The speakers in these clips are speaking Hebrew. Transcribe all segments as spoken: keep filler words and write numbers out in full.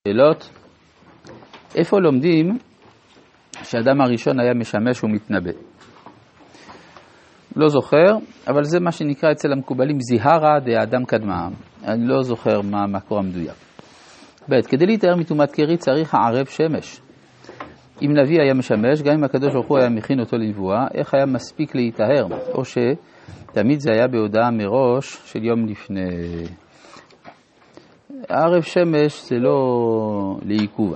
שאלות, איפה לומדים שהאדם הראשון היה משמש ומתנבא? לא זוכר, אבל זה מה שנקרא אצל המקובלים זיהרה דאדם קדמה. אני לא זוכר מה המקור המדויק. ב' כדי להתאר מטומאת קרי צריך הערב שמש. אם נביא היה משמש, גם אם הקדוש ברוך הוא היה מכין אותו לנבואה, איך היה מספיק להיטהר? או שתמיד זה היה בהודעה מראש של יום לפני. הערב שמש זה לא לעיכובה.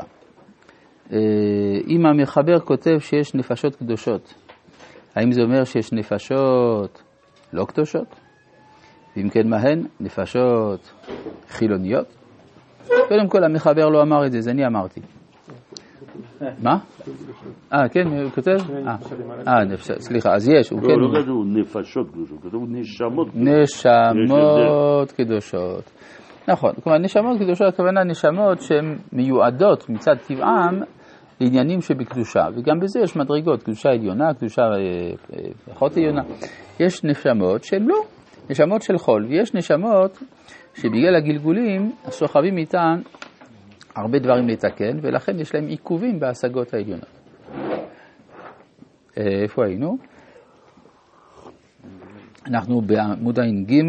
אם המחבר כותב שיש נפשות קדושות, האם זה אומר שיש נפשות לא קדושות? ואם כן מהן? נפשות חילוניות? קודם כל המחבר לא אמר את זה, זה אני אמרתי. מה? אה, כן, הוא כותב? אה, סליחה, אז יש. לא, לא כתוב נפשות קדושות, כתוב נשמות קדושות. נשמות קדושות. נכון, כלומר נשמות קדושות, הכוונה נשמות שהן מיועדות מצד טבעם לעניינים שבקדושה, וגם בזה יש מדרגות, קדושה עליונה, קדושה פחות עליונה. יש נשמות שהן לא, נשמות של חול, ויש נשמות שבגלל הגלגולים סוחבים איתן הרבה דברים לתקן, ולכן יש להם עיכובים בהשגות העליונות. איפה היינו? אנחנו בעמוד עין ג'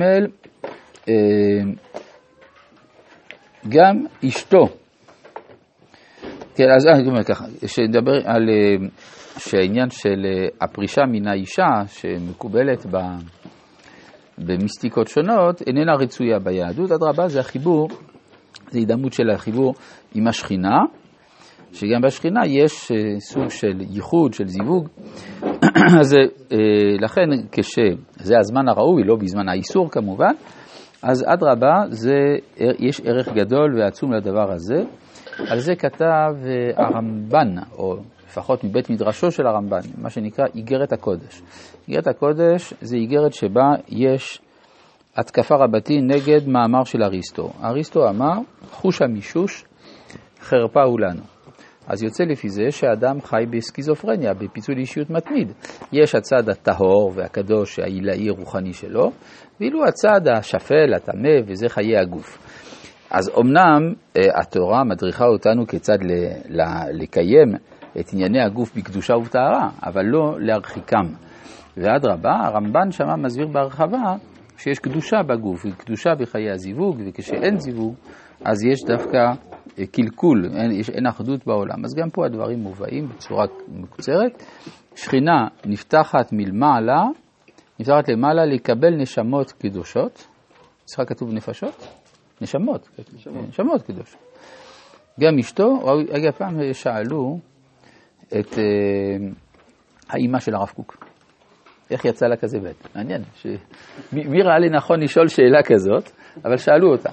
גם אשתו. כן, אז אני אומר ככה, שנדבר על שהעניין של הפרישה מן האישה שמקובלת ב, במיסטיקות שונות איננה רצויה ביהדות. אדרבה, זה החיבור, זה הידמות של החיבור עם השכינה, שגם בשכינה יש סוג של ייחוד, של זיווג. אז לכן כשזה הזמן הראוי, לא בזמן האיסור כמובן, אז אדרבה, זה, יש ערך גדול ועצום לדבר הזה. על זה כתב הרמב"ן, או לפחות מבית מדרשו של הרמב"ן, מה שנקרא איגרת הקודש. איגרת הקודש זה איגרת שבה יש התקפה רבתי נגד מאמר של אריסטו. אריסטו אמר, חוש המישוש חרפה הוא לנו. אז יוצא לפי זה שהאדם חי בסקיזופרניה, בפיצול אישיות מתמיד. יש הצד הטהור והקדוש, העילאי רוחני שלו, ואילו הצד השפל, הטמא, וזה חיי הגוף. אז אמנם התורה מדריכה אותנו כיצד ל- ל- לקיים את ענייני הגוף בקדושה ובטהרה, אבל לא להרחיקם. ואדרבה, הרמב"ן שמה מסביר בהרחבה שיש קדושה בגוף, קדושה בחיי הזיווג, וכשאין זיווג, אז יש דווקא קלקול, אין, יש, אין אחדות בעולם. אז גם פה הדברים מובאים בצורה מקוצרת. שכינה נפתחת מלמעלה, נפתחת למעלה לקבל נשמות קדושות. אצלך כתוב נפשות? נשמות, נשמות, נשמות קדושות. גם אשתו, אגב פעם שאלו את uh, האימא של הרב קוק. איך יצא לה כזה בית? מעניין. ש... מי, מי ראה לי נכון לשאול שאלה כזאת, אבל שאלו אותה.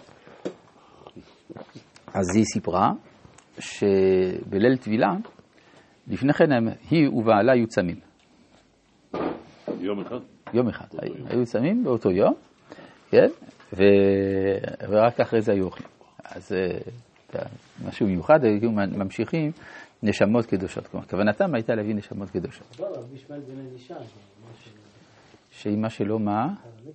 אז היא סיפרה שבליל טבילה, לפני כן היא ובעלה היו צמים. יום אחד? יום אחד. היו צמים באותו יום, כן? ו... ורק אחרי זה היו אוכלים. אז משהו מיוחד, היו ממשיכים נשמות קדושות. כלומר, כוונתם הייתה להביא נשמות קדושות. לא, אבל בשביל זה נדישה. שאימא שלו מה?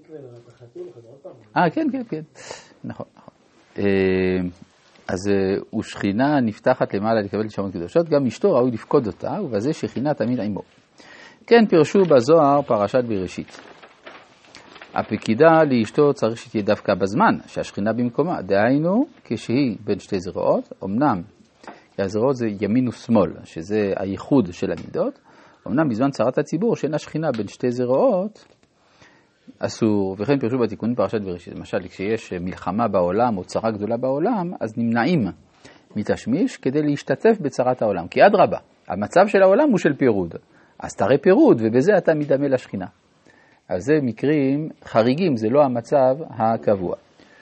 אה, כן, כן, כן. נכון, נכון. אז הוא שכינה נפתחת למעלה לקבל נשמות קדושות, גם אשתו ראוי לפקוד אותה, ובזה שכינה תמיד עמו. כן, פירשו בזוהר פרשת בראשית. הפקידה לאשתו צריך שתהיה דווקא בזמן, שהשכינה במקומה. דהיינו, כשהיא בין שתי זרועות, אמנם, הזרועות זה ימין ושמאל, שזה הייחוד של המידות, אמנם בזמן צרת הציבור, שאין השכינה בין שתי זרועות, אסור, וכן פירשו בתיקון פרשת בראשית. למשל, כשיש מלחמה בעולם או צרה גדולה בעולם, אז נמנעים מתשמיש כדי להשתתף בצרת העולם. כי אדרבה, המצב של העולם הוא של פירוד. אז תראה פירוד, ובזה אתה מדמה לשכינה. אז זה מקרים חריגים, זה לא המצב הקבוע.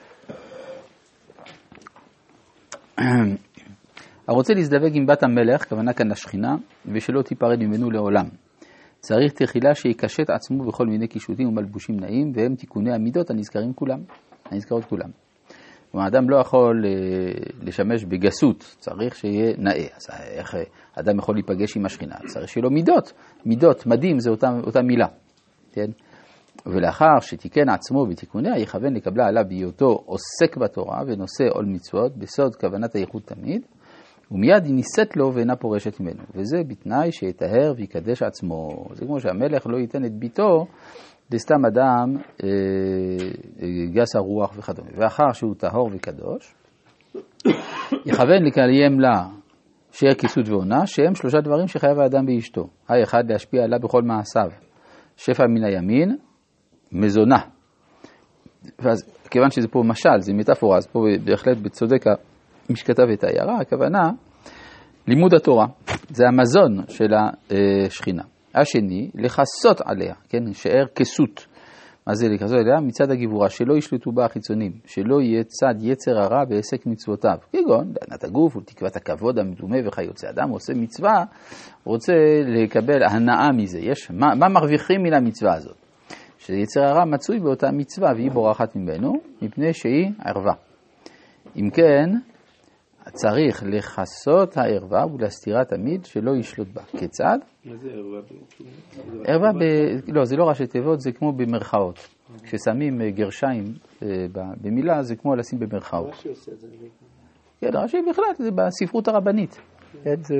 הרוצה להזדווג עם בת המלך, כוונה כאן לשכינה, ושלא תיפרד ממנו לעולם. צריך תחילה שיקשט עצמו בכל מיני קישוטים ומלבושים נעים, והם תיקוני המידות הנזכרים כולם, הנזכרות כולם. כלומר, האדם לא יכול לשמש בגסות, צריך שיהיה נאה. אז איך אדם יכול להיפגש עם השכינה? צריך שיהיה לו מידות. מידות, מדים, זה אותה, אותה מילה. כן? ולאחר שתיקן עצמו בתיקוניה, יכוון לקבלה עליו בהיותו עוסק בתורה ונושא עול מצוות, בסוד כוונת הייחוד תמיד, ומיד היא נישאת לו ואינה פורשת ממנו. וזה בתנאי שיטהר ויקדש עצמו. זה כמו שהמלך לא ייתן את ביתו לסתם אדם אה, גס הרוח וכדומה. ואחר שהוא טהור וקדוש, יכוון לקיים לה שיהיה כיסות ועונה, שהם שלושה דברים שחייב האדם באשתו. האחד להשפיע עליו בכל מעשיו, שפע מן הימין, מזונה. ואז כיוון שזה פה משל, זה מטאפורה, אז פה בהחלט בצודק מי שכתב את העיירה, הכוונה לימוד התורה, זה המזון של השכינה. השני, לחסות עליה, כן, שאר כסות. מה זה לכסות עליה? מצד הגיבורה, שלא ישלטו בה החיצונים, שלא יהיה צד יצר הרע בעסק מצוותיו. כגון, לענת הגוף ולתקוות הכבוד המדומה וכיוצא. אדם עושה מצווה, רוצה לקבל הנאה מזה. יש, מה, מה מרוויחים מן המצווה הזאת? שיצר הרע מצוי באותה מצווה והיא בורחת ממנו, מפני שהיא ערווה. אם כן, צריך לחסות הערווה ולהסתירה תמיד שלא ישלוט בה. כיצד? מה זה ערווה? ערווה, ב... לא, זה לא ראשי תיבות, זה כמו במרכאות. כששמים גרשיים במילה, זה כמו לשים במרכאות. רש"י עושה את זה. כן, רש"י בכלל, זה בספרות הרבנית. כן, זה...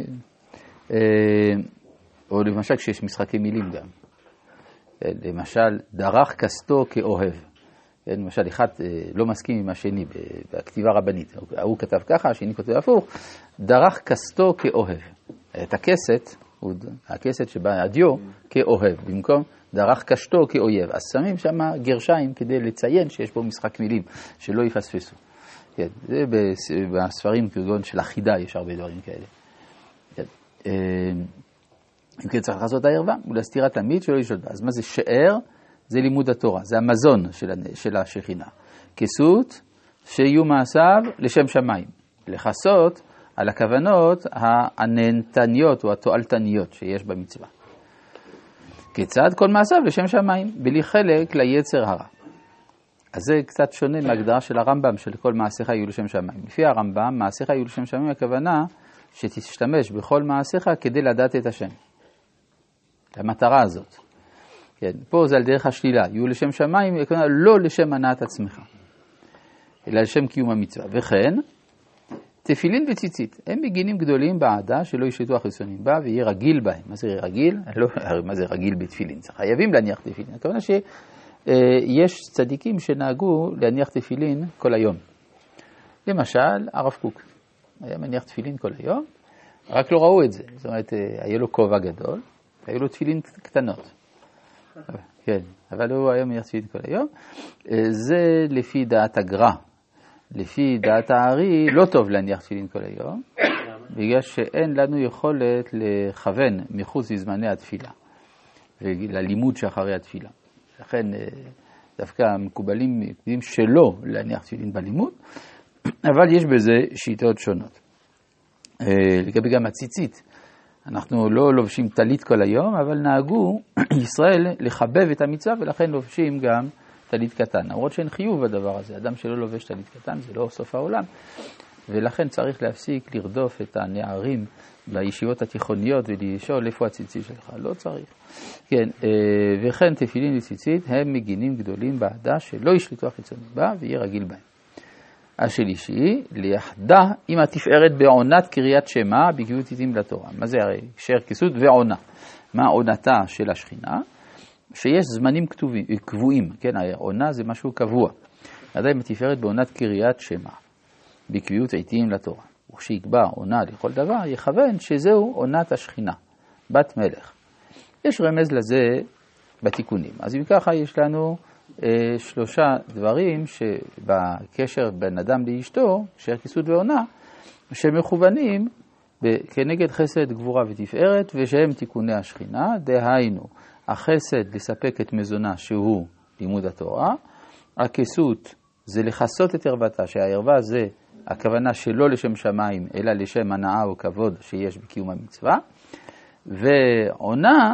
או למשל כשיש משחקי מילים גם. למשל, דרך כסתו כאוהב. למשל, אחד לא מסכים עם השני בכתיבה רבנית. הוא כתב ככה, השני כותב הפוך. דרך כסתו כאוהב. את הכסת, הכסת שבא הדיו, כאוהב. במקום דרך קשתו כאויב. אז שמים שם גרשיים כדי לציין שיש פה משחק מילים, שלא יפספסו. כן, זה בספרים כגון של החידה, יש הרבה דברים כאלה. כן. אם כן צריך לעשות הערווה, ולהסתירה תמיד שלא ישלוט בה. אז מה זה שאר? זה לימוד התורה, זה המזון של, של השכינה. כסות, שיהיו מעשיו לשם שמיים. לחסות על הכוונות הנהנתניות או התועלתניות שיש במצווה. כיצד כל מעשיו לשם שמיים, בלי חלק ליצר הרע. אז זה קצת שונה מהגדרה של הרמב"ם, של כל מעשיך יהיו לשם שמיים. לפי הרמב"ם, מעשיך יהיו לשם שמיים, הכוונה שתשתמש בכל מעשיך כדי לדעת את השם. המטרה הזאת. כן, פה זה על דרך השלילה, יהיו לשם שמיים, הכוונה לא לשם הנעת עצמך, אלא לשם קיום המצווה. וכן, תפילין וציצית, הם מגינים גדולים בעדה שלא ישלטו החיצונים בה ויהיה רגיל בהם. מה זה רגיל? לא, מה זה רגיל בתפילין? חייבים להניח תפילין. הכוונה שיש צדיקים שנהגו להניח תפילין כל היום. למשל, הרב קוק היה מניח תפילין כל היום, רק לא ראו את זה. זאת אומרת, היה לו כובע גדול, היו לו תפילין קטנות. כן, אבל הוא היה מניח תפילין כל היום. זה לפי דעת הגר"א. לפי דעת הארי, לא טוב להניח תפילין כל היום, בגלל שאין לנו יכולת לכוון מחוץ לזמני התפילה, וללימוד שאחרי התפילה. לכן דווקא מקובלים מקפידים שלא להניח תפילין בלימוד, אבל יש בזה שיטות שונות. לגבי גם הציצית, אנחנו לא לובשים טלית כל היום, אבל נהגו ישראל לחבב את המצווה, ולכן לובשים גם טלית קטן. למרות שאין חיוב בדבר הזה, אדם שלא לובש טלית קטן זה לא סוף העולם, ולכן צריך להפסיק לרדוף את הנערים בישיבות התיכוניות ולשאול איפה הציצית שלך, לא צריך. כן, וכן תפילין וציצית הם מגינים גדולים בעדה שלא ישלטו החיצונים בה ויהיה רגיל בהם. השלישי, ליחדה עם התפארת בעונת קריאת שמה בקביעות עתים לתורה. מה זה הרי? קשר כסות ועונה. מה עונתה של השכינה? שיש זמנים כתובים, קבועים, כן, העונה זה משהו קבוע. עדיין מתפארת בעונת קריאת שמה, בקביעות עתים לתורה. וכשיקבע עונה לכל דבר, יכוון שזהו עונת השכינה, בת מלך. יש רמז לזה בתיקונים. אז אם ככה יש לנו אה, שלושה דברים שבקשר בין אדם לאשתו, קשר כסות ועונה, שמכוונים כנגד חסד, גבורה ותפארת, ושהם תיקוני השכינה, דהיינו, החסד לספק את מזונה שהוא לימוד התורה, הכסות זה לחסות את ערוותה, שהערווה זה הכוונה שלא לשם שמיים, אלא לשם הנאה או כבוד שיש בקיום המצווה, ועונה,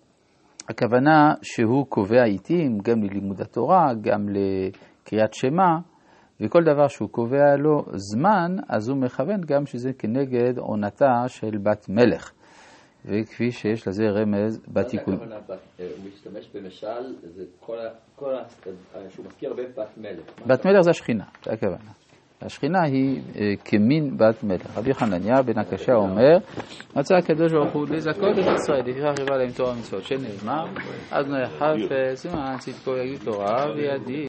הכוונה שהוא קובע עיתים גם ללימוד התורה, גם לקריאת שמה, וכל דבר שהוא קובע לו זמן, אז הוא מכוון גם שזה כנגד עונתה של בת מלך. וכפי שיש לזה רמז בתיקון. הוא משתמש במשל, זה כל ה... שהוא מזכיר הרבה בת מלך. בת מלך זה השכינה, זה הכוונה. השכינה היא כמין בת מלך. רבי חנניה בן הקשה אומר, מצא הקדוש ברוך הוא לזכות את ישראל, לפיכך חיבה להם תורה ומצוות, שנאמר, אדוני חפץ למען צדקו יגיד תורה וידע